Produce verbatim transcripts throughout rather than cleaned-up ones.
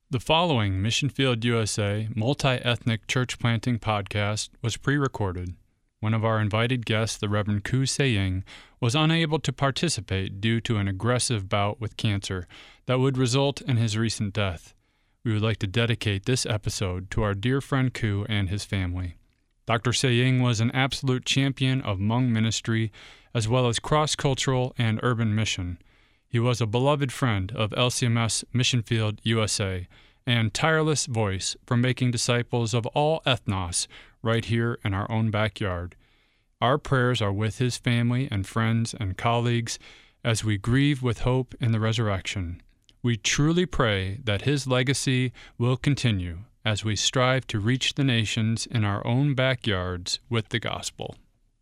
The following Mission Field U S A multi-ethnic church planting podcast was pre-recorded. One of our invited guests, the Reverend Koo Se-Ying, was unable to participate due to an aggressive bout with cancer that would result in his recent death. We would like to dedicate this episode to our dear friend Koo and his family. Doctor Se-Ying was an absolute champion of Hmong ministry as well as cross-cultural and urban mission. He was a beloved friend of L C M S Mission Field U S A and tireless voice for making disciples of all ethnos right here in our own backyard. Our prayers are with his family and friends and colleagues as we grieve with hope in the resurrection. We truly pray that his legacy will continue as we strive to reach the nations in our own backyards with the gospel.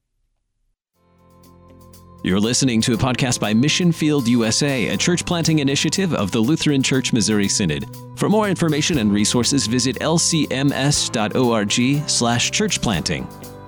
You're listening to a podcast by Mission Field U S A, a church planting initiative of the Lutheran Church Missouri Synod. For more information and resources, visit l c m s dot org slash church planting.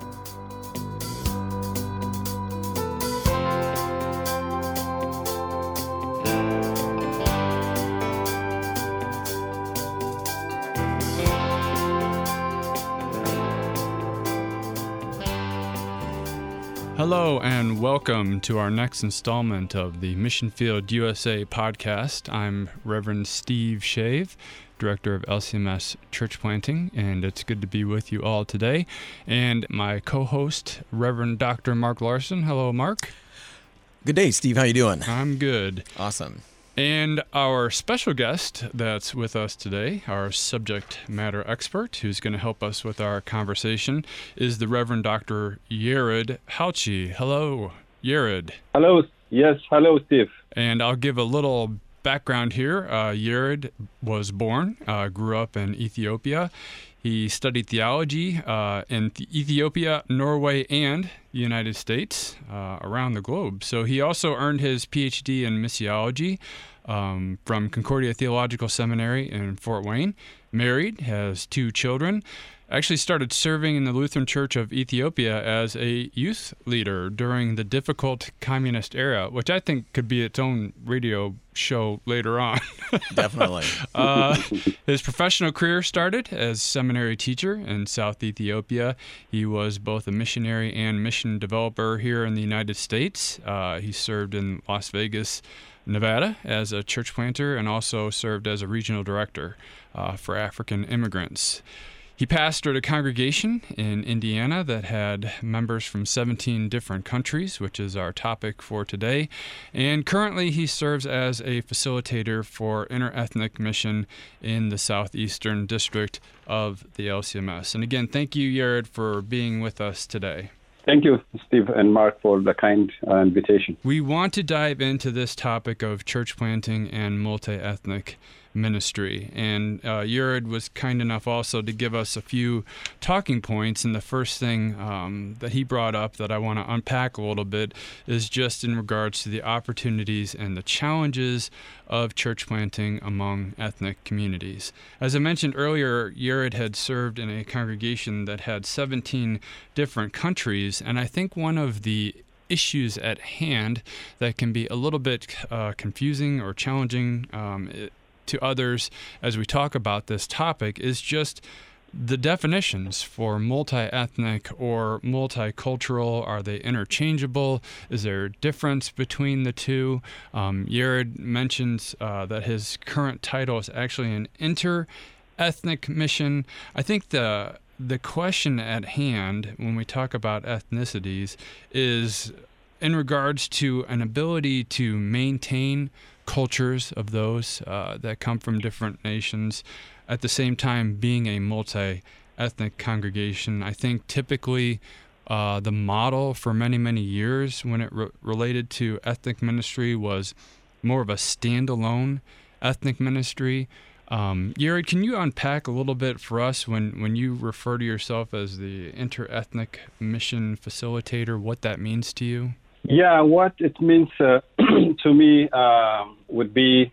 Hello and welcome to our next installment of the Mission Field U S A podcast. I'm Reverend Steve Shave, Director of L C M S Church Planting, and it's good to be with you all today. And my co-host, Reverend Doctor Mark Larson. Hello, Mark. Good day, Steve. How you doing? I'm good. Awesome. And our special guest that's with us today, our subject matter expert, who's going to help us with our conversation, is the Reverend Doctor Yared Halchi. Hello, Yared. Hello. Yes, hello, Steve. And I'll give a little background here. Uh, Yared was born, uh, grew up in Ethiopia. He studied theology uh, in Ethiopia, Norway, and the United States, uh, around the globe. So he also earned his P H D in missiology um, from Concordia Theological Seminary in Fort Wayne. Married, has two children. Actually started serving in the Lutheran Church of Ethiopia as a youth leader during the difficult communist era, which I think could be its own radio show later on. Definitely. uh, his professional career started as seminary teacher in South Ethiopia. He was both a missionary and mission developer here in the United States. Uh, he served in Las Vegas, Nevada as a church planter and also served as a regional director uh, for African immigrants. He pastored a congregation in Indiana that had members from seventeen different countries, which is our topic for today. And currently he serves as a facilitator for interethnic mission in the southeastern district of the L C M S. And again, thank you, Yared, for being with us today. Thank you, Steve and Mark, for the kind uh, invitation. We want to dive into this topic of church planting and multi-ethnic ministry. And uh, Yared was kind enough also to give us a few talking points. And the first thing um, that he brought up that I want to unpack a little bit is just in regards to the opportunities and the challenges of church planting among ethnic communities. As I mentioned earlier, Yared had served in a congregation that had seventeen different countries. And I think one of the issues at hand that can be a little bit uh, confusing or challenging um, it, to others as we talk about this topic is just the definitions for multi-ethnic or multicultural. Are they interchangeable? Is there a difference between the two? Um, Yared mentions uh, that his current title is actually an inter-ethnic mission. I think the the question at hand when we talk about ethnicities is in regards to an ability to maintain cultures of those uh, that come from different nations, at the same time being a multi-ethnic congregation. I think typically uh, the model for many, many years when it re- related to ethnic ministry was more of a standalone ethnic ministry. Um, Yared, can you unpack a little bit for us when, when you refer to yourself as the inter-ethnic mission facilitator, what that means to you? Yeah, what it means uh, to me uh, would be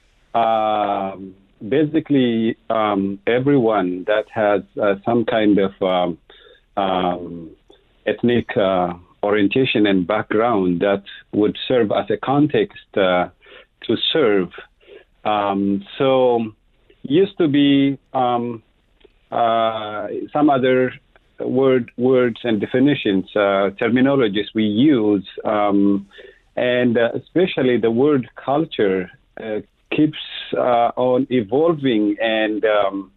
um, basically um, everyone that has uh, some kind of um, um, ethnic uh, orientation and background that would serve as a context uh, to serve. Um, so used to be um, uh, some other word words and definitions, uh, terminologies we use, um, and uh, especially the word culture uh, keeps uh, on evolving, and um,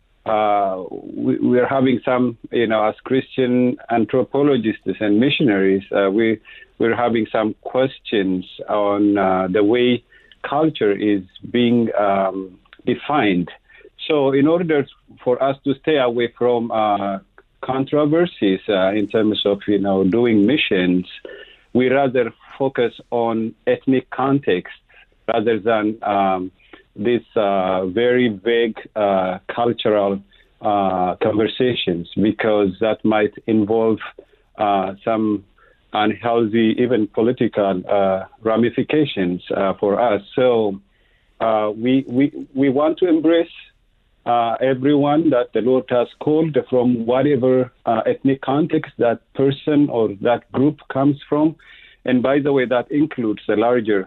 uh, we, we are having some, you know, as Christian anthropologists and missionaries, uh, we we're having some questions on uh, the way culture is being um, defined. So, in order for us to stay away from uh, controversies uh, in terms of, you know, doing missions, we rather focus on ethnic context rather than um, these uh, very vague uh, cultural uh, conversations, because that might involve uh, some unhealthy, even political uh, ramifications uh, for us. So uh, we, we, we want to embrace uh, everyone that the Lord has called from whatever uh, ethnic context that person or that group comes from. And by the way, that includes the larger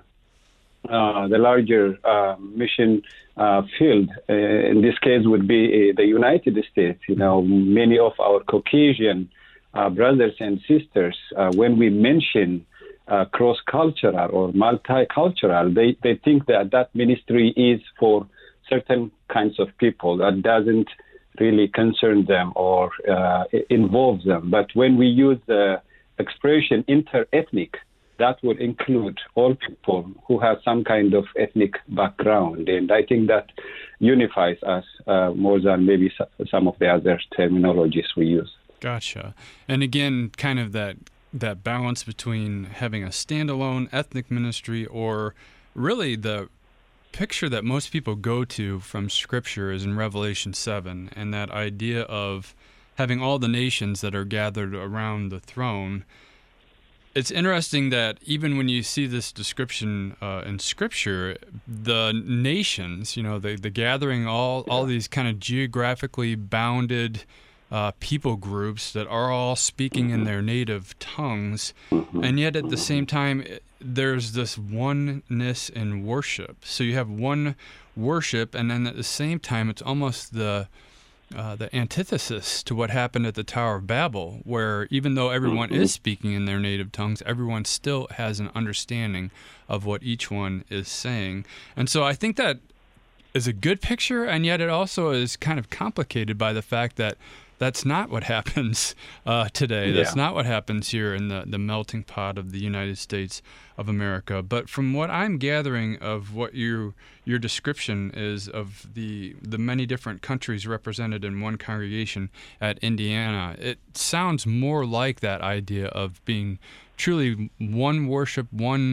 Uh, the larger uh, mission uh, field. Uh, in this case would be uh, the United States. You know, many of our Caucasian uh, brothers and sisters, uh, when we mention uh, cross-cultural or multicultural, they, they think that that ministry is for certain kinds of people that doesn't really concern them or uh, involve them. But when we use the expression inter-ethnic, that would include all people who have some kind of ethnic background. And I think that unifies us uh, more than maybe some of the other terminologies we use. Gotcha. And again, kind of that that balance between having a standalone ethnic ministry, or really the picture that most people go to from Scripture is in Revelation seven, and that idea of having all the nations that are gathered around the throne. It's interesting that even when you see this description uh, in Scripture, the nations, you know, the, the gathering, all, all these kind of geographically bounded uh, people groups that are all speaking in their native tongues, and yet at the same time, there's this oneness in worship. So you have one worship, and then at the same time, it's almost the Uh, the antithesis to what happened at the Tower of Babel, where even though everyone is speaking in their native tongues, everyone still has an understanding of what each one is saying. And so I think that is a good picture, and yet it also is kind of complicated by the fact that that's not what happens uh, today. Yeah. That's not what happens here in the, the melting pot of the United States of America. But from what I'm gathering of what you, your description is of the the many different countries represented in one congregation at Indiana, it sounds more like that idea of being truly one worship, one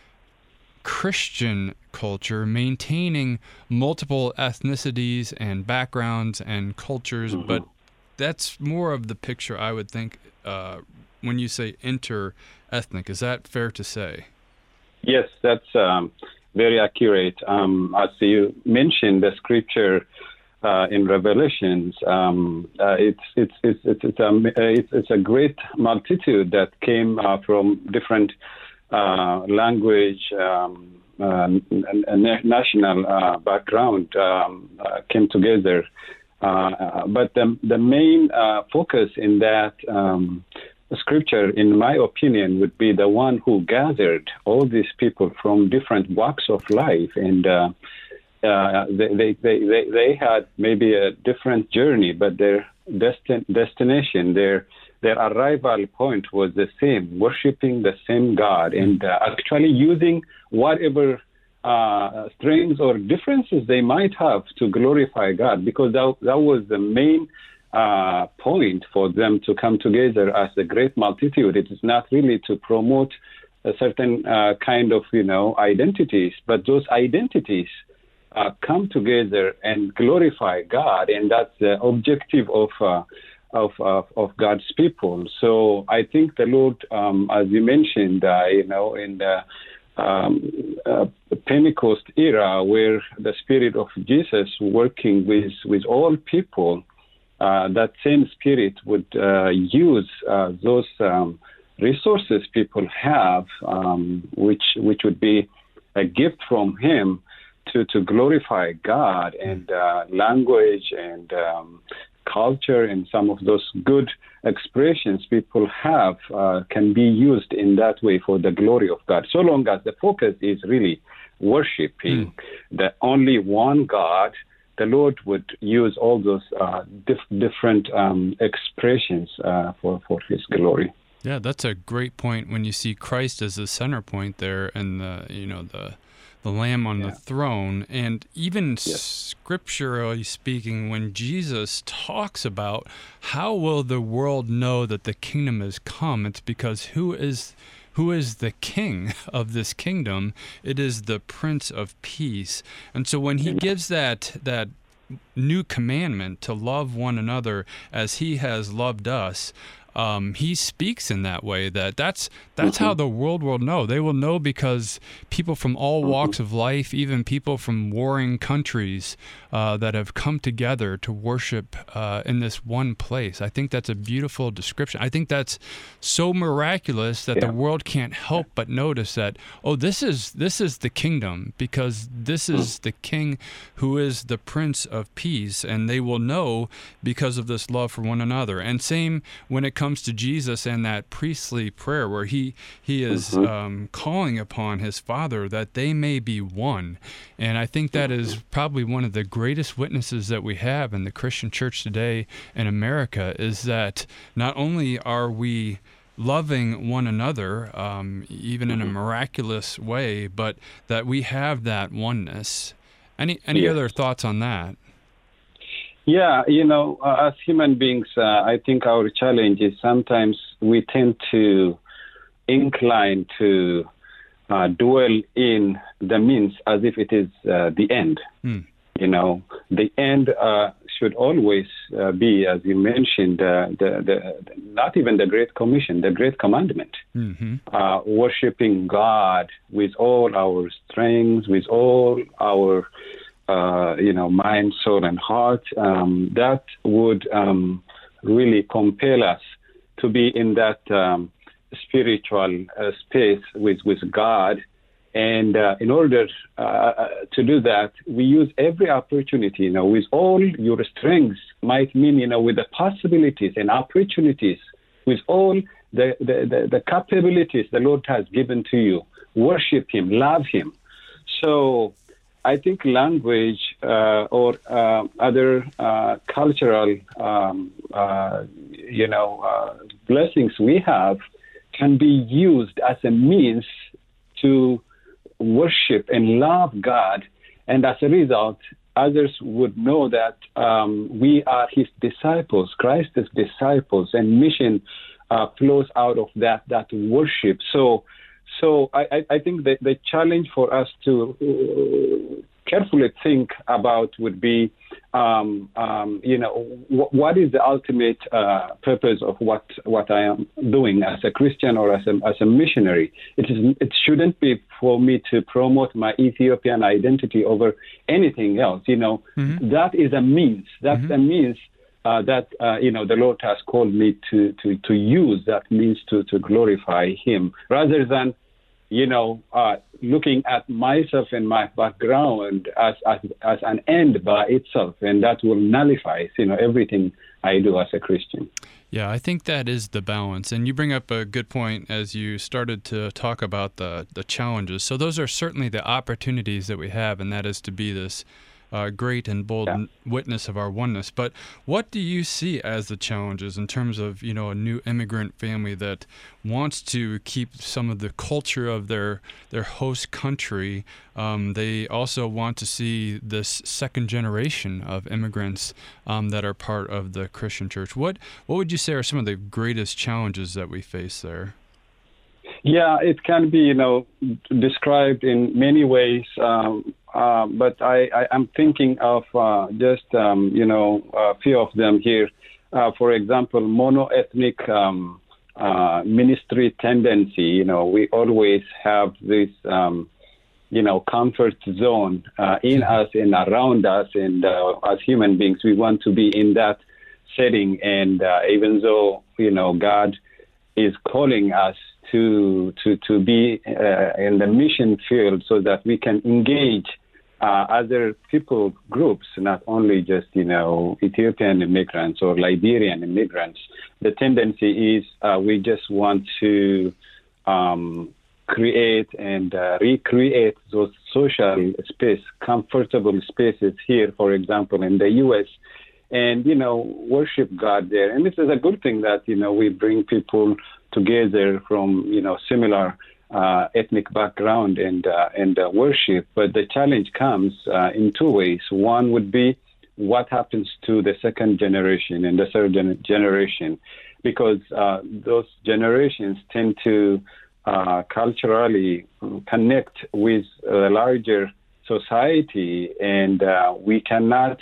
Christian culture, maintaining multiple ethnicities and backgrounds and cultures, mm-hmm. but that's more of the picture I would think uh, when you say inter-ethnic. Is that fair to say? Yes, that's um, very accurate. Um, as you mentioned, the scripture uh, in Revelations, um, uh, it's, it's, it's, it's, it's, a, it's, it's a great multitude that came uh, from different uh, language um, uh, and national uh, background, um, uh, came together. Uh, but the, the main uh, focus in that um, scripture, in my opinion, would be the one who gathered all these people from different walks of life. And uh, uh, they, they, they, they had maybe a different journey, but their destin- destination, their, their arrival point was the same, worshiping the same God, and uh, actually using whatever Uh, strengths or differences they might have to glorify God, because that, that was the main uh, point for them to come together as a great multitude. It is not really to promote a certain uh, kind of, you know, identities, but those identities uh, come together and glorify God, and that's the objective of uh, of, of of God's people. So I think the Lord, um, as you mentioned, uh, you know, in the Um, uh, Pentecost era, where the Spirit of Jesus working with, with all people, uh, that same Spirit would uh, use uh, those um, resources people have, um, which which would be a gift from Him, to, to glorify God, and uh, language and um, culture and some of those good expressions people have uh, can be used in that way for the glory of God, so long as the focus is really worshiping mm. the only one God. The Lord would use all those uh, dif- different um, expressions uh, for, for His glory. Yeah, that's a great point when you see Christ as the center point there, and the you know the the Lamb on yeah. the throne, and even yes. scripturally speaking, when Jesus talks about how will the world know that the kingdom has come, it's because who is who is the king of this kingdom? It is the Prince of Peace. And so when he gives that that new commandment to love one another as he has loved us, Um, he speaks in that way, that that's that's mm-hmm. how the world will know. They will know because people from all mm-hmm. walks of life, even people from warring countries uh, that have come together to worship uh, in this one place. I think that's a beautiful description. I think that's so miraculous that yeah. the world can't help but notice that, oh, this is this is the kingdom, because this is mm. the King who is the Prince of Peace, and they will know because of this love for one another. And same when it comes comes to Jesus and that priestly prayer where he he is mm-hmm. um, calling upon his Father that they may be one. And I think that is probably one of the greatest witnesses that we have in the Christian church today in America, is that not only are we loving one another, um, even in a miraculous way, but that we have that oneness. Any any yeah. other thoughts on that? Yeah, you know, uh, as human beings, uh, I think our challenge is sometimes we tend to incline to uh, dwell in the means as if it is uh, the end. Mm. You know, the end uh, should always uh, be, as you mentioned, uh, the, the not even the Great Commission, the Great Commandment, mm-hmm. uh, worshiping God with all our strengths, with all our Uh, you know, mind, soul, and heart. Um, that would um, really compel us to be in that um, spiritual uh, space with, with God. And uh, in order uh, to do that, we use every opportunity, you know, with all your strengths might mean, you know, with the possibilities and opportunities, with all the, the, the, the capabilities the Lord has given to you. Worship Him, love Him. So I think language uh, or uh, other uh, cultural, um, uh, you know, uh, blessings we have can be used as a means to worship and love God, and as a result, others would know that um, we are His disciples, Christ's disciples, and mission uh, flows out of that that worship. So. So I, I think that the challenge for us to uh, carefully think about would be, um, um, you know, w- what is the ultimate uh, purpose of what, what I am doing as a Christian or as a, as a missionary? It is. It shouldn't be for me to promote my Ethiopian identity over anything else. You know, mm-hmm. that is a means. That's mm-hmm. a means. Uh, that, uh, you know, the Lord has called me to, to, to use that means to, to glorify Him, rather than, you know, uh, looking at myself and my background as, as as an end by itself, and that will nullify, you know, everything I do as a Christian. Yeah, I think that is the balance. And you bring up a good point as you started to talk about the, the challenges. So those are certainly the opportunities that we have, and that is to be this Uh, great and bold yeah. witness of our oneness. But what do you see as the challenges in terms of, you know, a new immigrant family that wants to keep some of the culture of their their host country? Um, they also want to see this second generation of immigrants um, that are part of the Christian church. What what would you say are some of the greatest challenges that we face there? Yeah, it can be, you know, described in many ways. Um, uh, but I, I, I'm thinking of uh, just, um, you know, a few of them here. Uh, for example, mono-ethnic um, uh, ministry tendency. You know, we always have this, um, you know, comfort zone uh, in us and around us. And uh, as human beings, we want to be in that setting. And uh, even though, you know, God is calling us to to to be uh, in the mission field so that we can engage uh, other people groups, not only just, you know, Ethiopian immigrants or Liberian immigrants. The tendency is uh, we just want to um, create and uh, recreate those social space, comfortable spaces here, for example, in the U S, and, you know, worship God there. And this is a good thing that, you know, we bring people together from, you know, similar uh, ethnic background and, uh, and uh, worship. But the challenge comes uh, in two ways. One would be what happens to the second generation and the third gen- generation, because uh, those generations tend to uh, culturally connect with a larger society, and uh, we cannot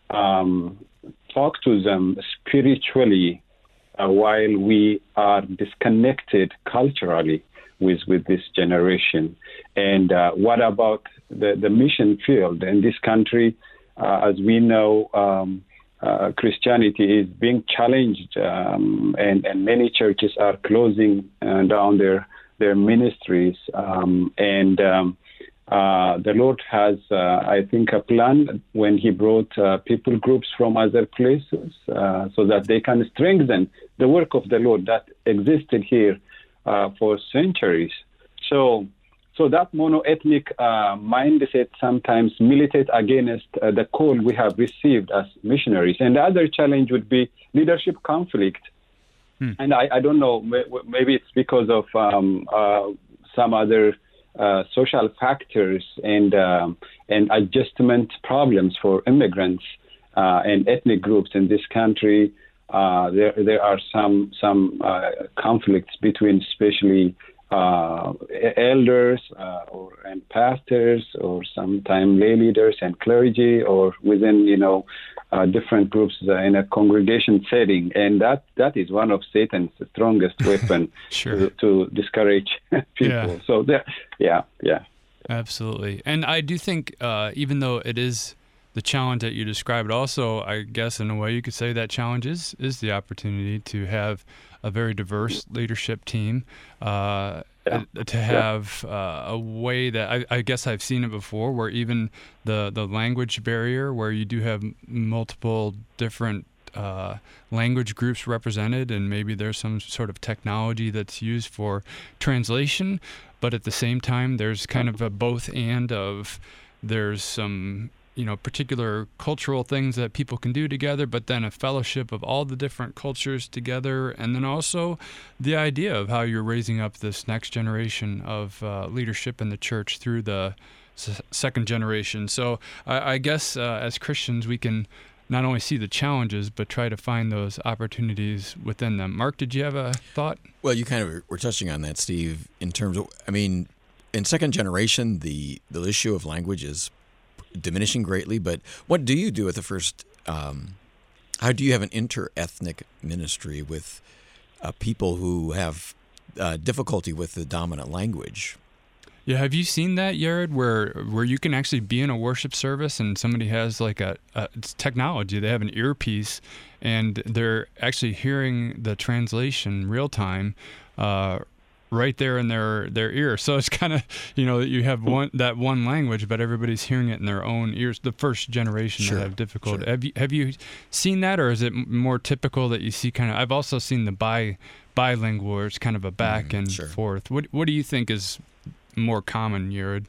um, talk to them spiritually uh, while we are disconnected culturally with, with this generation. And uh, what about the, the mission field in this country? Uh, as we know, um, uh, Christianity is being challenged, um, and, and many churches are closing uh, down their their ministries. Um, and um, uh, the Lord has, uh, I think, a plan when He brought uh, people groups from other places uh, so that they can strengthen the work of the Lord that existed here uh, for centuries. So. So that monoethnic uh, mindset sometimes militate against uh, the call we have received as missionaries. And the other challenge would be leadership conflict. Hmm. And I, I don't know, maybe it's because of um, uh, some other uh, social factors and um, and adjustment problems for immigrants uh, and ethnic groups in this country. Uh, there there are some some uh, conflicts between, especially Uh, elders uh, or and pastors, or sometimes lay leaders and clergy, or within, you know, uh, different groups uh, in a congregation setting, and that that is one of Satan's strongest weapon sure. to, to discourage people. Yeah. So there, yeah, yeah, absolutely. And I do think, uh, even though it is the challenge that you described, also, I guess in a way you could say that challenge is is the opportunity to have a very diverse leadership team, uh, yeah. to have uh, a way that I, I guess I've seen it before, where even the, the language barrier, where you do have multiple different uh, language groups represented, and maybe there's some sort of technology that's used for translation, but at the same time, there's kind of a both and of there's some you know, particular cultural things that people can do together, but then a fellowship of all the different cultures together. And then also the idea of how you're raising up this next generation of uh, leadership in the church through the s- second generation. So I, I guess uh, as Christians, we can not only see the challenges, but try to find those opportunities within them. Mark, did you have a thought? Well, you kind of were touching on that, Steve, in terms of, I mean, in second generation, the, the issue of language is diminishing greatly, but what do you do at the first, um, how do you have an inter-ethnic ministry with uh, people who have uh, difficulty with the dominant language? Yeah, have you seen that, Yared, where where you can actually be in a worship service and somebody has like a, a it's technology, they have an earpiece and they're actually hearing the translation real time, uh, right there in their, their ear. So it's kind of, you know, you have one that one language, but everybody's hearing it in their own ears. The first generation sure, that have difficulty. Sure. Have you have you seen that, or is it more typical that you see kind of? I've also seen the bi bilingual, where it's kind of a back mm, and sure. forth. What what do you think is more common, Yared?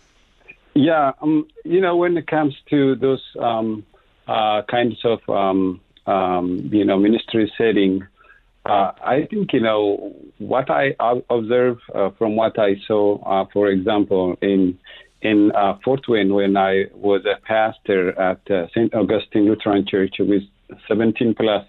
Yeah, um, you know, when it comes to those um, uh, kinds of um, um, you know ministry setting. Uh, I think, you know, what I observe uh, from what I saw, uh, for example, in in uh, Fort Wayne, when I was a pastor at uh, Saint Augustine Lutheran Church with seventeen plus,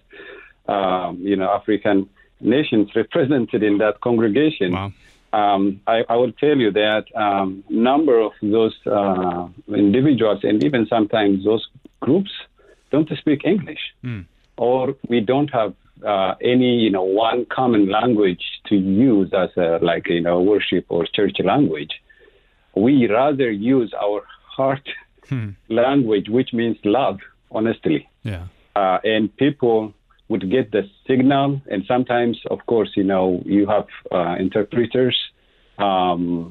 um, you know, African nations represented in that congregation. Wow. Um, I, I will tell you that um, number of those uh, individuals, and even sometimes those groups, don't speak English, mm. or we don't have Uh, any, you know, one common language to use as a, like, you know, worship or church language. We rather use our heart hmm. language, which means love, honestly. Yeah. Uh, and people would get the signal. And sometimes, of course, you know, you have uh, interpreters. Um,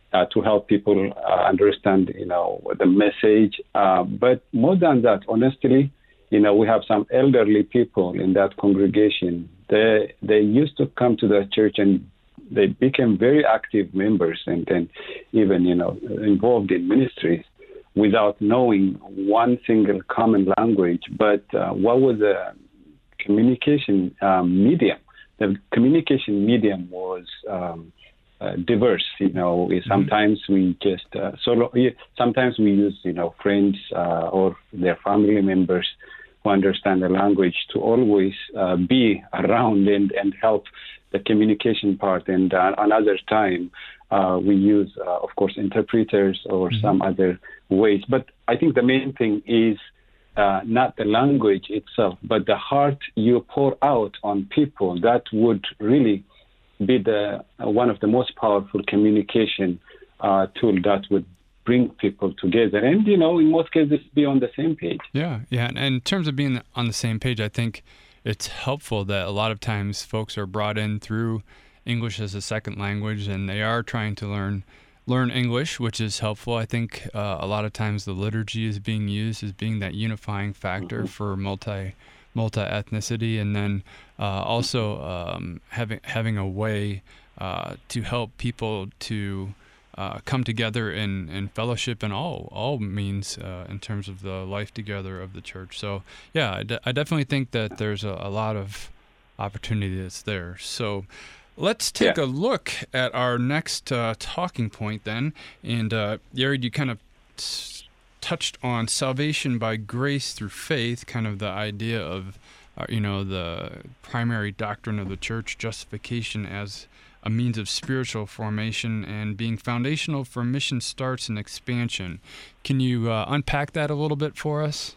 uh, to help people uh, understand, you know, the message. Uh, but more than that, honestly, you know, we have some elderly people in that congregation. They they used to come to the church and they became very active members and then even, you know, involved in ministries without knowing one single common language. But uh, what was the communication um, medium? The communication medium was um, uh, diverse. You know, sometimes we just uh, solo. Sometimes we use, you know, friends uh, or their family members who understand the language to always uh, be around and, and help the communication part. And uh, another time uh, we use, uh, of course, interpreters or mm-hmm. some other ways. But I think the main thing is uh, not the language itself, but the heart you pour out on people. That would really be the uh, one of the most powerful communication uh, tool that would bring people together. And, you know, in most cases, be on the same page. Yeah, yeah. And in terms of being on the same page, I think it's helpful that a lot of times folks are brought in through English as a second language, and they are trying to learn learn English, which is helpful. I think uh, a lot of times the liturgy is being used as being that unifying factor mm-hmm. for multi multi ethnicity, and then uh, also um, having having a way uh, to help people to uh, come together in, in fellowship in all all means uh, in terms of the life together of the church. So yeah, I, de- I definitely think that there's a, a lot of opportunity that's there. So let's take yeah. a look at our next uh, talking point then. And uh, Yared, you kind of s- touched on salvation by grace through faith, kind of the idea of, uh, you know, the primary doctrine of the church, justification as a means of spiritual formation and being foundational for mission starts and expansion. Can you uh, unpack that a little bit for us?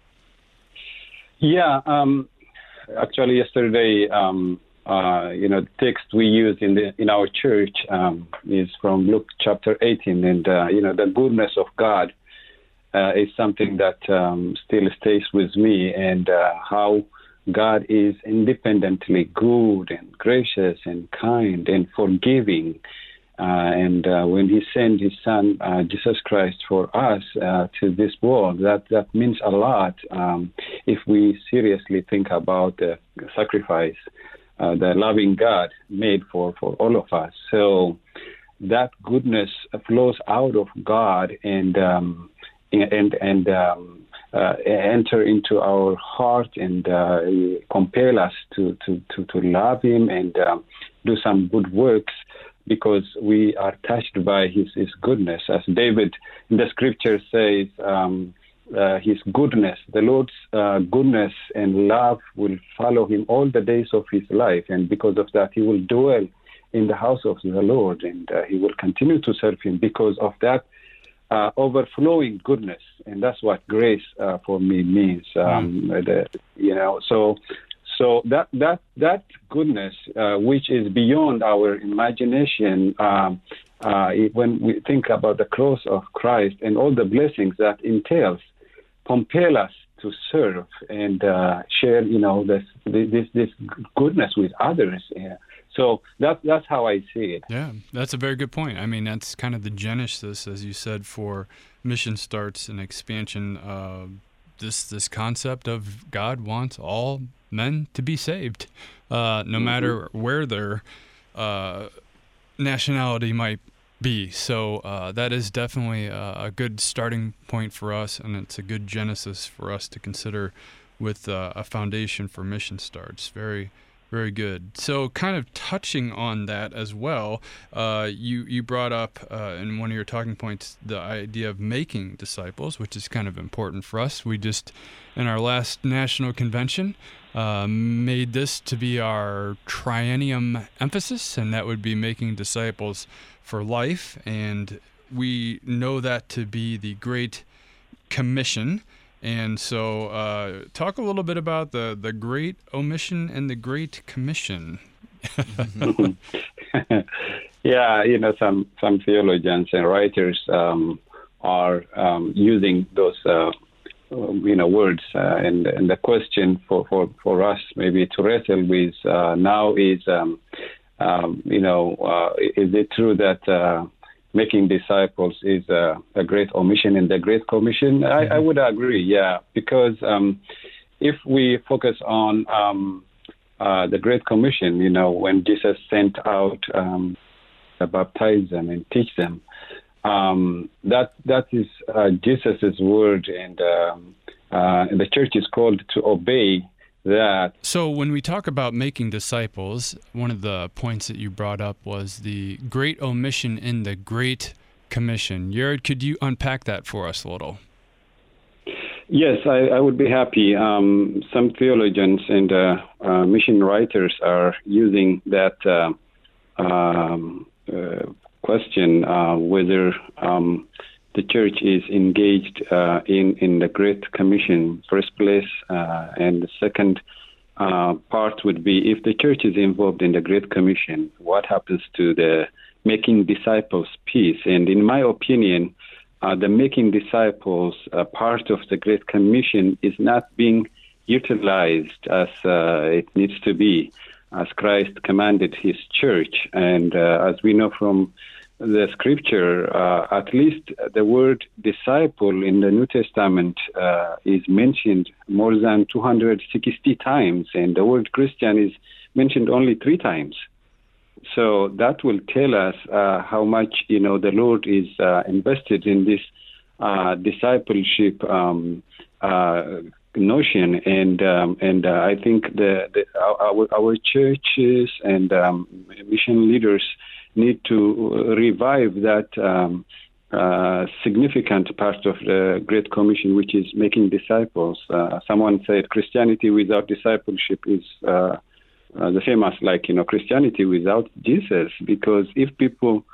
Yeah. Um, actually, yesterday, um, Uh, you know, the text we use in the in our church um, is from Luke chapter eighteen, and uh, you know, the goodness of God uh, is something that um, still stays with me, and uh, how God is independently good and gracious and kind and forgiving, uh, and uh, when He sent His Son uh, Jesus Christ for us uh, to this world, that that means a lot um, if we seriously think about the sacrifice Uh, the loving God made for, for all of us. So that goodness flows out of God and um, and and um, uh, enter into our heart and uh, compel us to, to, to, to love Him and um, do some good works because we are touched by His, His goodness. As David in the Scripture says, um, Uh, his goodness, the Lord's uh, goodness and love will follow him all the days of his life. And because of that, he will dwell in the house of the Lord, and uh, he will continue to serve him because of that uh, overflowing goodness. And that's what grace uh, for me means. Um, mm. the, you know, so so that that that goodness, uh, which is beyond our imagination, um, uh, when we think about the cross of Christ and all the blessings that entails, compel us to serve and uh, share, you know, this this this goodness with others. Yeah. So that that's how I see it. Yeah, that's a very good point. I mean, that's kind of the genesis, as you said, for mission starts and expansion. Uh, this this concept of God wants all men to be saved, uh, no mm-hmm. matter where their uh, nationality might be. So uh, that is definitely a, a good starting point for us, and it's a good genesis for us to consider with uh, a foundation for mission starts. Very, very good. So kind of touching on that as well, uh, you, you brought up uh, in one of your talking points the idea of making disciples, which is kind of important for us. We just, in our last national convention, uh, made this to be our triennium emphasis, and that would be making disciples for life, and we know that to be the Great Commission. And so uh, talk a little bit about the, the Great Omission and the Great Commission. Yeah, you know, some, some theologians and writers um, are um, using those, uh, you know, words. Uh, and, and the question for, for, for us maybe to wrestle with uh, now is, um, Um, you know, uh, is it true that uh, making disciples is a, a great omission in the Great Commission. I, I would agree, yeah, because um, if we focus on um, uh, the Great Commission, you know, when Jesus sent out um, to baptize them and teach them, um, that that is uh, Jesus's word, and, um, uh, and the church is called to obey that. So when we talk about making disciples, one of the points that you brought up was the great omission in the Great Commission. Jared, could you unpack that for us a little? Yes, I, I would be happy. Um, some theologians and uh, uh, mission writers are using that uh, um, uh, question, uh, whether um, the church is engaged uh, in, in the Great Commission, first place, uh, and the second uh, part would be, if the church is involved in the Great Commission, what happens to the making disciples piece? And in my opinion, uh, the making disciples uh, part of the Great Commission is not being utilized as uh, it needs to be, as Christ commanded his church. And uh, as we know from the scripture, uh, at least the word disciple in the New Testament uh, is mentioned more than two hundred sixty times, and the word Christian is mentioned only three times. So that will tell us uh, how much, you know, the Lord is uh, invested in this uh, discipleship um, uh, notion, and um, and uh, I think the, the our, our churches and um, mission leaders need to revive that um, uh, significant part of the Great Commission, which is making disciples. Uh, someone said Christianity without discipleship is uh, uh, the same as, like, you know, Christianity without Jesus, because if people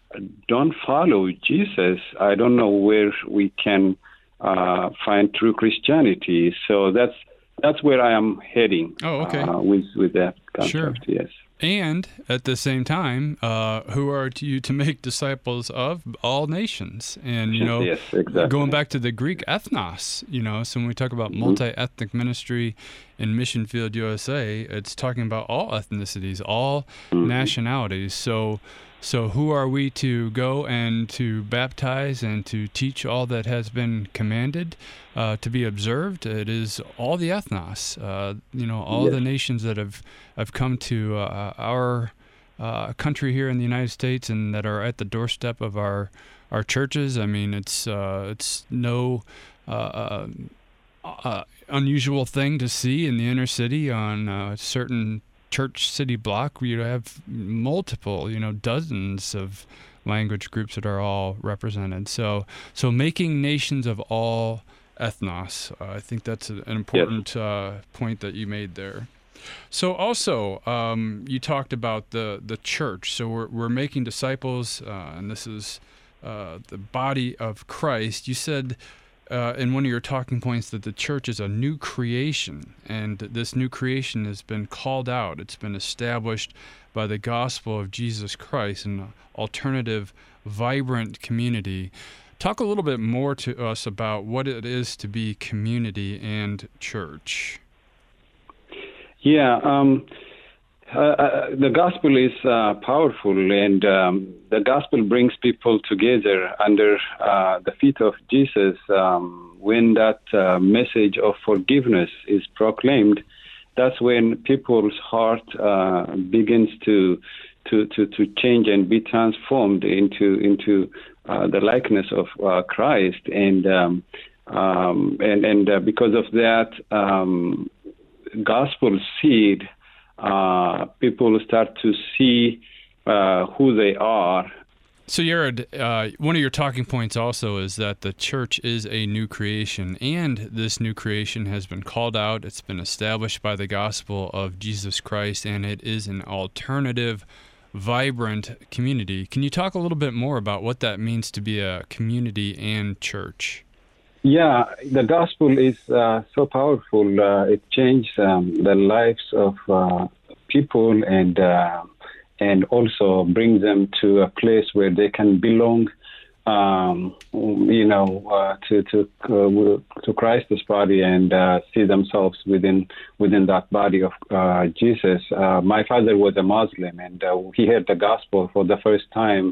don't follow Jesus, I don't know where we can uh, find true Christianity. So that's that's where I am heading. Oh, okay. Uh, with with that concept, sure. Yes. And at the same time, uh, who are you to make disciples of? All nations. And, you know, yes, exactly. Going back to the Greek ethnos, you know, so when we talk about mm-hmm. multi-ethnic ministry in Mission Field U S A, it's talking about all ethnicities, all mm-hmm. nationalities. So So who are we to go and to baptize and to teach all that has been commanded uh, to be observed? It is all the ethnos, uh, you know, all yes. the nations that have, have come to uh, our uh, country here in the United States and that are at the doorstep of our our churches. I mean, it's uh, it's no uh, uh, unusual thing to see in the inner city on uh, certain church city block where you have multiple, you know, dozens of language groups that are all represented. So, so making nations of all ethnos, uh, I think that's an important yes. uh, point that you made there. So also, um, you talked about the, the church. So we're we're making disciples, uh, and this is uh, the body of Christ. You said Uh, in one of your talking points that the church is a new creation, and this new creation has been called out. It's been established by the gospel of Jesus Christ, an alternative, vibrant community. Talk a little bit more to us about what it is to be community and church. Yeah, um, uh, uh, the gospel is uh, powerful, and um, the gospel brings people together under uh, the feet of Jesus. Um, when that uh, message of forgiveness is proclaimed, that's when people's heart uh, begins to, to to to change and be transformed into into uh, the likeness of uh, Christ, and um, um, and and uh, because of that um, gospel seed. Uh, people start to see uh, who they are. So, Jared, uh, one of your talking points also is that the church is a new creation, and this new creation has been called out. It's been established by the gospel of Jesus Christ, and it is an alternative, vibrant community. Can you talk a little bit more about what that means to be a community and church? Yeah, the gospel is uh, so powerful. Uh, it changed um, the lives of uh, people, and uh, and also brings them to a place where they can belong, um, you know, uh, to to uh, to Christ's body, and uh, see themselves within within that body of uh, Jesus. Uh, my father was a Muslim, and uh, he heard the gospel for the first time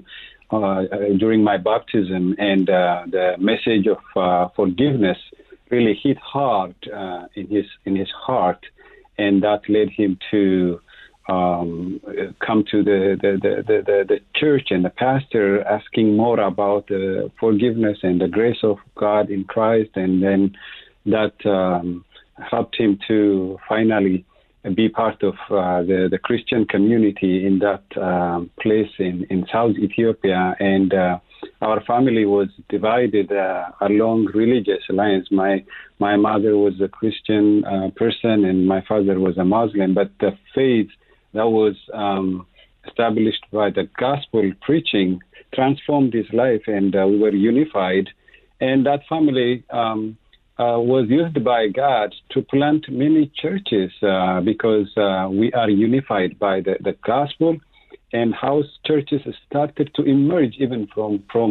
uh, during my baptism, and uh, the message of uh, forgiveness really hit hard uh, in his in his heart, and that led him to um, come to the the, the, the the church and the pastor, asking more about the forgiveness and the grace of God in Christ, and then that um, helped him to finally be part of uh, the, the Christian community in that uh, place in, in South Ethiopia. And uh, our family was divided uh, along religious lines. My my mother was a Christian uh, person and my father was a Muslim, but the faith that was um, established by the gospel preaching transformed his life, and uh, we were unified. And that family um, Uh, was used by God to plant many churches uh, because uh, we are unified by the, the gospel, and house churches started to emerge even from from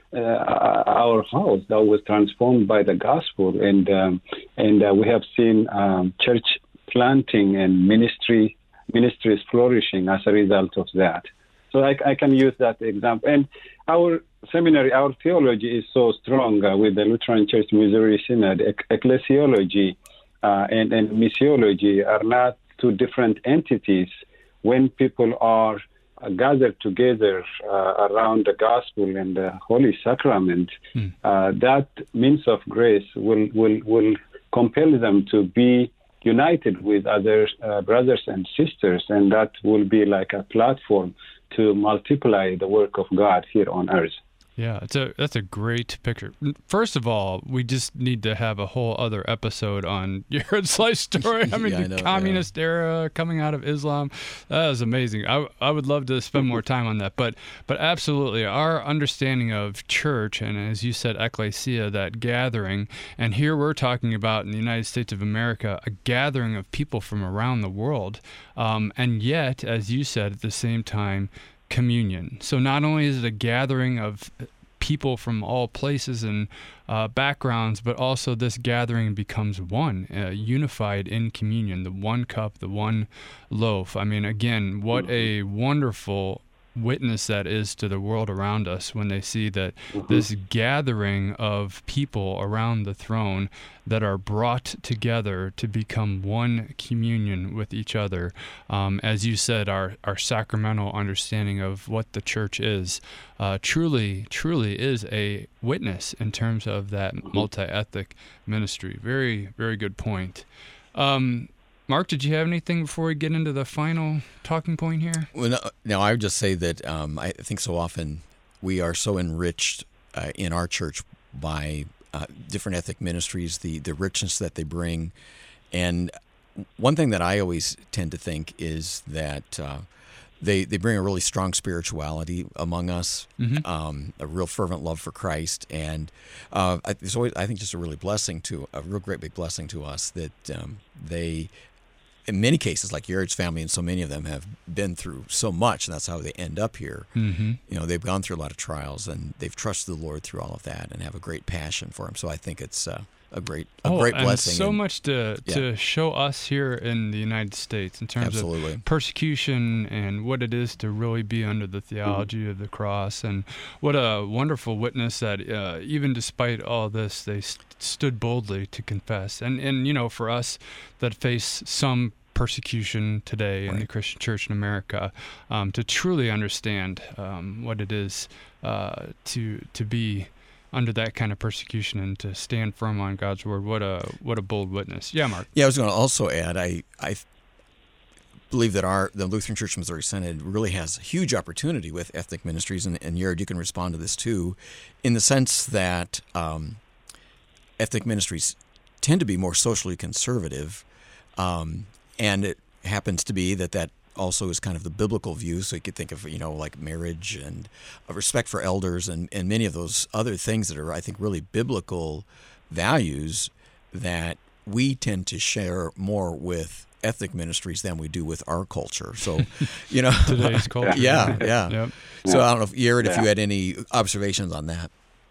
uh, our house that was transformed by the gospel, and um, and uh, we have seen um, church planting and ministry ministries flourishing as a result of that. So I, I can use that example. And our seminary, our theology is so strong uh, with the Lutheran Church Missouri Synod. E- ecclesiology uh, and, and missiology are not two different entities. When people are uh, gathered together uh, around the gospel and the Holy Sacrament, hmm. uh, that means of grace will, will, will compel them to be united with other uh, brothers and sisters, and that will be like a platform to multiply the work of God here on earth. Yeah, it's a that's a great picture. First of all, we just need to have a whole other episode on Yared's life story. I mean, yeah, I know, the communist yeah. era coming out of Islam. That is amazing. I, I would love to spend more time on that. But but absolutely, our understanding of church, and as you said, ecclesia, that gathering, and here we're talking about in the United States of America, a gathering of people from around the world. Um, and yet, as you said, at the same time, communion. So not only is it a gathering of people from all places and uh, backgrounds, but also this gathering becomes one, uh, unified in communion, the one cup, the one loaf. I mean, again, what a wonderful witness that is to the world around us when they see that mm-hmm. this gathering of people around the throne that are brought together to become one communion with each other. Um, as you said, our, our sacramental understanding of what the church is uh, truly, truly is a witness in terms of that multi-ethnic ministry. Very, very good point. Um, Mark, did you have anything before we get into the final talking point here? Well, no, no I would just say that um, I think so often we are so enriched uh, in our church by uh, different ethnic ministries, the, the richness that they bring. And one thing that I always tend to think is that uh, they, they bring a really strong spirituality among us, mm-hmm. um, a real fervent love for Christ. And uh, it's always, I think, just a really blessing to, a real great big blessing to us that um, they... in many cases, like Yared's family and so many of them have been through so much, and that's how they end up here. Mm-hmm. You know, they've gone through a lot of trials, and they've trusted the Lord through all of that and have a great passion for Him. So I think it's uh, a great a oh, great blessing. And so and, much to, yeah. to show us here in the United States in terms Absolutely. of persecution and what it is to really be under the theology mm-hmm. of the cross. And what a wonderful witness that uh, even despite all this, they st- stood boldly to confess. And, and, you know, for us that face some persecution today in right. the Christian church in America, um, to truly understand um, what it is uh, to to be under that kind of persecution and to stand firm on God's word. What a what a bold witness. Yeah, Mark. Yeah, I was going to also add, I I believe that our the Lutheran Church Missouri Synod really has a huge opportunity with ethnic ministries, and, and Yared, you can respond to this too, in the sense that um, ethnic ministries tend to be more socially conservative. Um, And it happens to be that that also is kind of the biblical view. So you could think of, you know, like marriage and a respect for elders and, and many of those other things that are, I think, really biblical values that we tend to share more with ethnic ministries than we do with our culture. So, you know. Today's culture. Yeah, yeah. Yep. So I don't know, if, Yared, if yeah. you had any observations on that.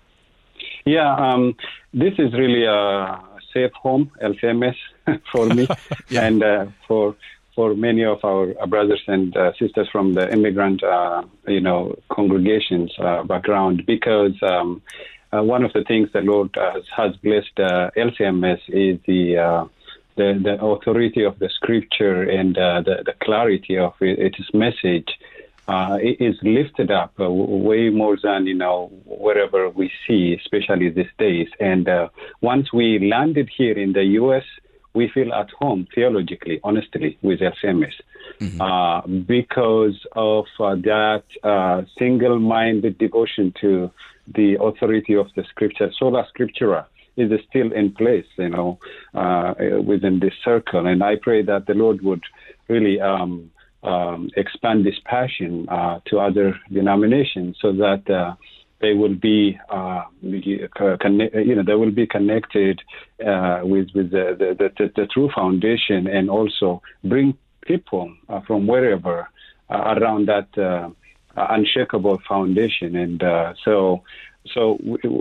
Yeah, um, this is really a safe home, L C M S, for me, yeah. and uh, for for many of our brothers and uh, sisters from the immigrant, uh, you know, congregations uh, background, because um, uh, one of the things the Lord has, has blessed uh, L C M S is the, uh, the the authority of the Scripture and uh, the, the clarity of it, its message. Uh, it is lifted up uh, way more than, you know, wherever we see, especially these days. And uh, once we landed here in the U S, we feel at home theologically, honestly, with L C M S, mm-hmm. uh, because of uh, that uh, single-minded devotion to the authority of the Scripture. Sola Scriptura is still in place, you know, uh, within this circle. And I pray that the Lord would really um, um, expand this passion uh, to other denominations, so that uh, they will be, uh, connect, you know, they will be connected uh, with with the the, the the true foundation, and also bring people uh, from wherever uh, around that uh, unshakable foundation. And uh, so, so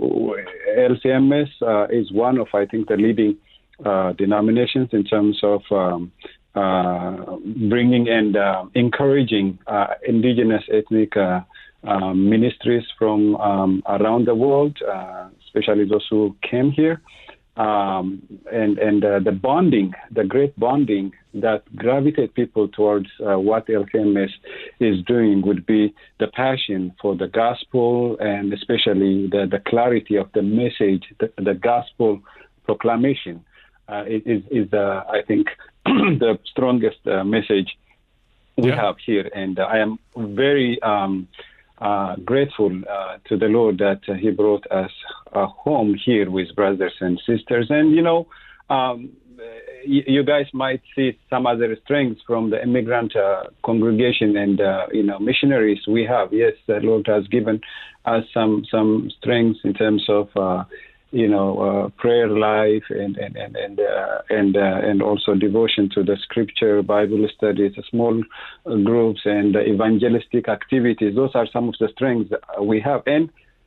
L C M S uh, is one of, I think, the leading uh, denominations in terms of um, uh, bringing and uh, encouraging uh, indigenous ethnic Uh, Um, ministries from um, around the world, uh, especially those who came here, um, and and uh, the bonding, the great bonding that gravitate people towards uh, what L C M S is doing would be the passion for the gospel, and especially the, the clarity of the message, the, the gospel proclamation uh, is, is the, I think, the strongest uh, message we yeah. have here. And uh, I am very um, Uh, grateful uh, to the Lord that uh, He brought us uh, home here with brothers and sisters. And, you know, um, y- you guys might see some other strengths from the immigrant uh, congregation and, uh, you know, missionaries we have. Yes, the Lord has given us some, some strengths in terms of, uh, you know, uh, prayer life and and and and uh, and, uh, and also devotion to the Scripture, Bible studies, small uh, groups, and uh, evangelistic activities. Those are some of the strengths that we have, and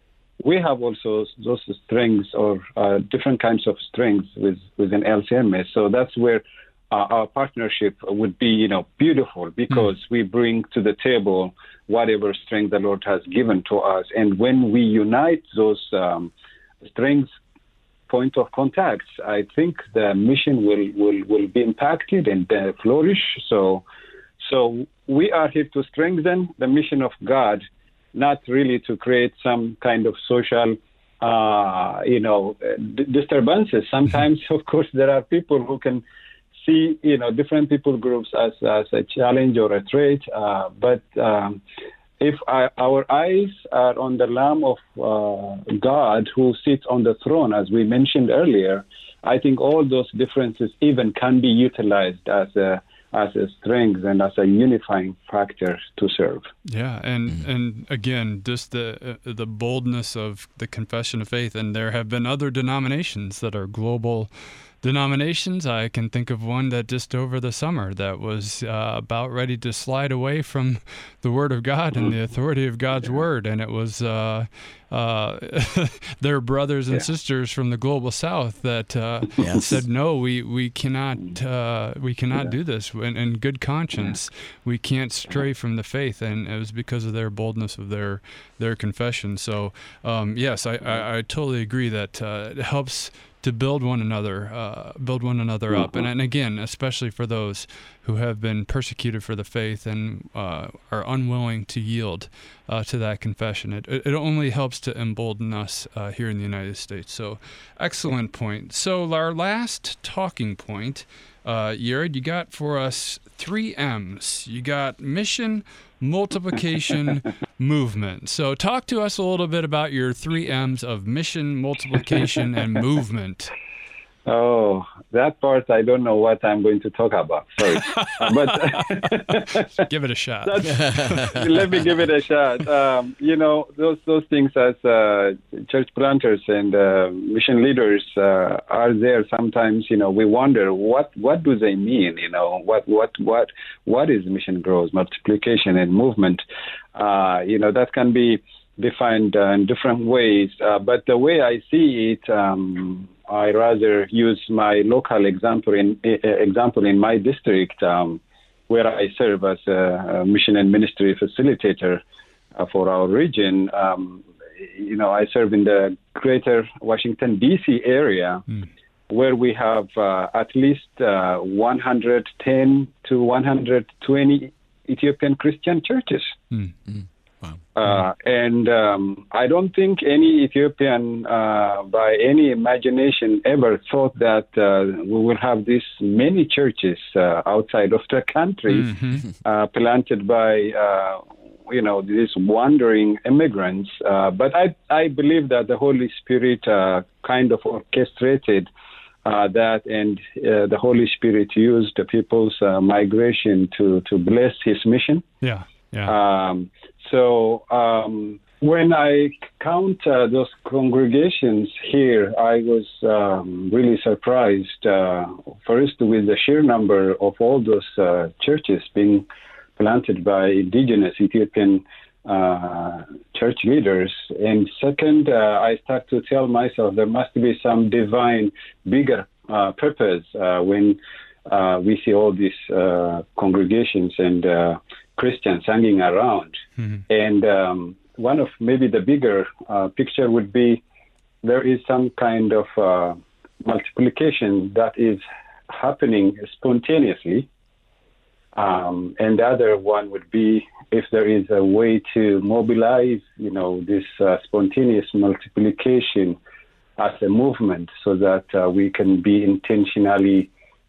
we have also those strengths, or uh, different kinds of strengths with within L C M S. So that's where uh, our partnership would be, you know, beautiful, because mm. we bring to the table whatever strength the Lord has given to us, and when we unite those Um, strengths, point of contacts, I think the mission will, will, will be impacted and uh, flourish. So, so we are here to strengthen the mission of God, not really to create some kind of social, uh, you know, d- disturbances. Sometimes, of course, there are people who can see, you know, different people groups as, as a challenge or a threat, uh, but um, if I, our eyes are on the Lamb of uh, God who sits on the throne, as we mentioned earlier, I think all those differences even can be utilized as a as a strength and as a unifying factor to serve. Yeah, and and again, just the uh, the boldness of the confession of faith. And there have been other denominations that are global denominations. I can think of one that just over the summer that was uh, about ready to slide away from the Word of God and the authority of God's yeah. Word, and it was uh, uh, their brothers and yeah. sisters from the global South that uh, yes. said, "No, we we cannot uh, we cannot yeah. do this in, in good conscience. Yeah. We can't stray from the faith," and it was because of their boldness of their their confession. So, um, yes, I, I, I totally agree that uh, it helps to build one another, uh, build one another up, and, and again, especially for those who have been persecuted for the faith and uh, are unwilling to yield uh, to that confession. It, it only helps to embolden us uh, here in the United States. So, excellent point. So, our last talking point, uh, Yared, you got for us three M's. You got mission, multiplication, movement. So talk to us a little bit about your three M's of mission, multiplication, and movement. Oh, that part, I don't know what I'm going to talk about. Sorry. But give it a shot. Let me give it a shot. Um, you know, those those things as uh, church planters and uh, mission leaders uh, are there. Sometimes, you know, we wonder what, what do they mean? You know, what what what what is mission growth, multiplication, and movement? Uh, you know, that can be defined uh, in different ways. Uh, but the way I see it, um, I rather use my local example in uh, example in my district. Um, where I serve as a mission and ministry facilitator uh, for our region. Um, you know, I serve in the greater Washington, D C area, mm. where we have uh, at least uh, one hundred ten to one hundred twenty Ethiopian Christian churches. Mm. Mm. Wow. Uh, and um, I don't think any Ethiopian, uh, by any imagination, ever thought that uh, we will have this many churches uh, outside of the country mm-hmm. uh, planted by, uh, you know, these wandering immigrants. Uh, but I, I believe that the Holy Spirit uh, kind of orchestrated uh, that, and uh, the Holy Spirit used the people's uh, migration to, to bless His mission. Yeah. Yeah. Um, so um, when I count uh, those congregations here, I was um, really surprised, uh, first with the sheer number of all those uh, churches being planted by indigenous Ethiopian uh, church leaders. And second, uh, I start to tell myself there must be some divine, bigger uh, purpose uh, when uh, we see all these uh, congregations and uh, Christians hanging around. Mm-hmm. And um, one of maybe the bigger uh, picture would be there is some kind of uh, multiplication that is happening spontaneously. Um, and the other one would be if there is a way to mobilize, you know, this uh, spontaneous multiplication as a movement so that uh, we can be intentionally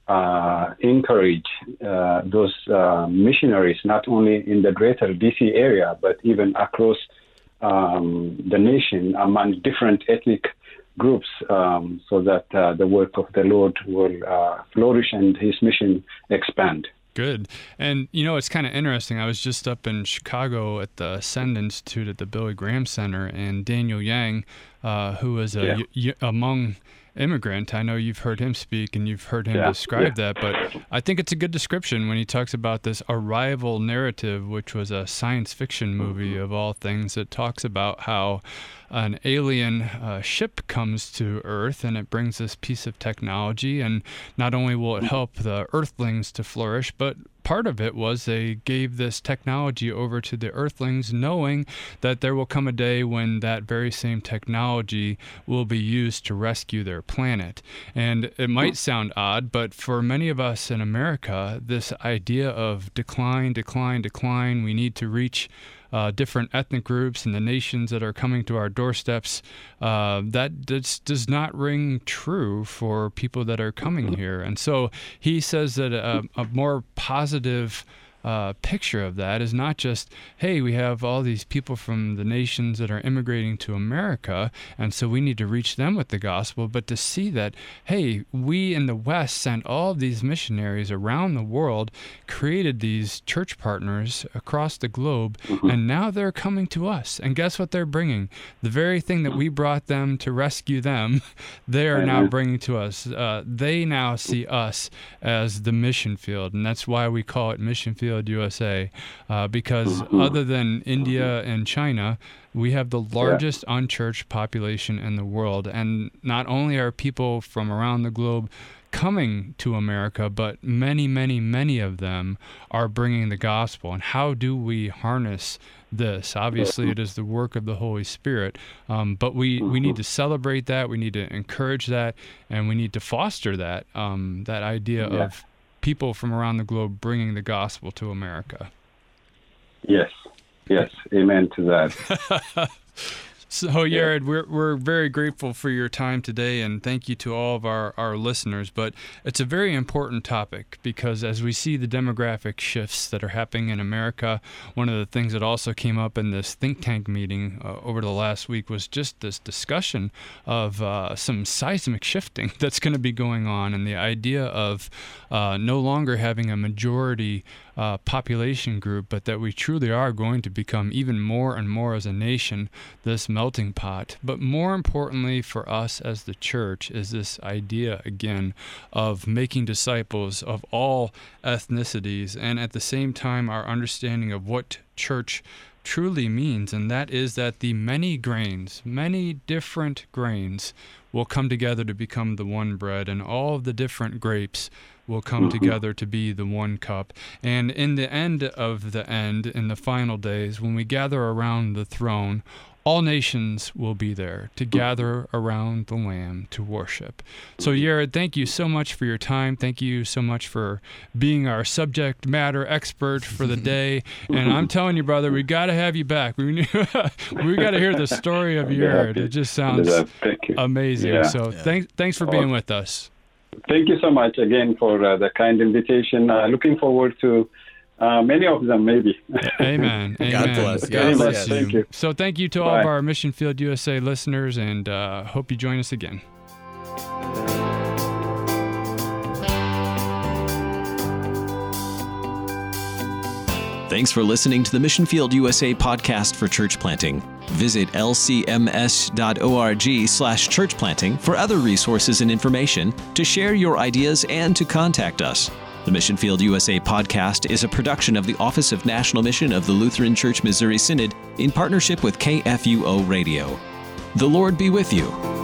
Uh, encourage uh, those uh, missionaries, not only in the greater D C area, but even across um, the nation among different ethnic groups, um, so that uh, the work of the Lord will uh, flourish and His mission expand. Good. And, you know, it's kind of interesting. I was just up in Chicago at the Ascend Institute at the Billy Graham Center, and Daniel Yang, uh, who is a, yeah. y- among immigrant. I know you've heard him speak and you've heard him yeah, describe yeah. that, but I think it's a good description when he talks about this arrival narrative, which was a science fiction movie mm-hmm. of all things. It talks about how an alien uh, ship comes to Earth and it brings this piece of technology, and not only will it help the Earthlings to flourish, but part of it was they gave this technology over to the Earthlings knowing that there will come a day when that very same technology will be used to rescue their planet. And it might sound odd, but for many of us in America, this idea of decline, decline, decline, we need to reach Uh, different ethnic groups and the nations that are coming to our doorsteps, uh, that does, does not ring true for people that are coming here. And so he says that a, a more positive uh, picture of that is not just, hey, we have all these people from the nations that are immigrating to America, and so we need to reach them with the gospel, but to see that, hey, we in the West sent all of these missionaries around the world, created these church partners across the globe, mm-hmm. and now they're coming to us. And guess what they're bringing? The very thing that we brought them to rescue them, they are now bringing to us. Uh, they now see us as the mission field, and that's why we call it Mission Field U S A, uh, because other than India and China, we have the largest yeah. unchurched population in the world. And not only are people from around the globe coming to America, but many, many, many of them are bringing the gospel. And how do we harness this? Obviously, it is the work of the Holy Spirit, um, but we, we need to celebrate that, we need to encourage that, and we need to foster that, um, that idea yeah. of people from around the globe bringing the gospel to America. Yes, yes, amen to that. So, Yared, we're we're very grateful for your time today, and thank you to all of our, our listeners. But it's a very important topic because as we see the demographic shifts that are happening in America, one of the things that also came up in this think tank meeting uh, over the last week was just this discussion of uh, some seismic shifting that's going to be going on, and the idea of uh, no longer having a majority uh, population group, but that we truly are going to become even more and more as a nation this melting pot. But more importantly for us as the church is this idea, again, of making disciples of all ethnicities, and at the same time our understanding of what church truly means, and that is that the many grains, many different grains will come together to become the one bread, and all of the different grapes will come together to be the one cup. And in the end of the end, in the final days, when we gather around the throne, all nations will be there to gather around the Lamb to worship. So, Jared, thank you so much for your time. Thank you so much for being our subject matter expert for the day. And I'm telling you, brother, we got to have you back. We we got to hear the story of Jared. It just sounds amazing. Yeah. So, Yeah. thanks thanks for being with us. Thank you so much again for uh, the kind invitation. Uh, looking forward to Uh, many of them, maybe. Amen. Amen. God bless. God Very much. bless Thank you. So thank you to all Bye. of our Mission Field U S A listeners, and uh, hope you join us again. Thanks for listening to the Mission Field U S A podcast for church planting. Visit lcms.org slash church planting for other resources and information, to share your ideas, and to contact us. The Mission Field U S A podcast is a production of the Office of National Mission of the Lutheran Church Missouri Synod in partnership with K F U O Radio. The Lord be with you.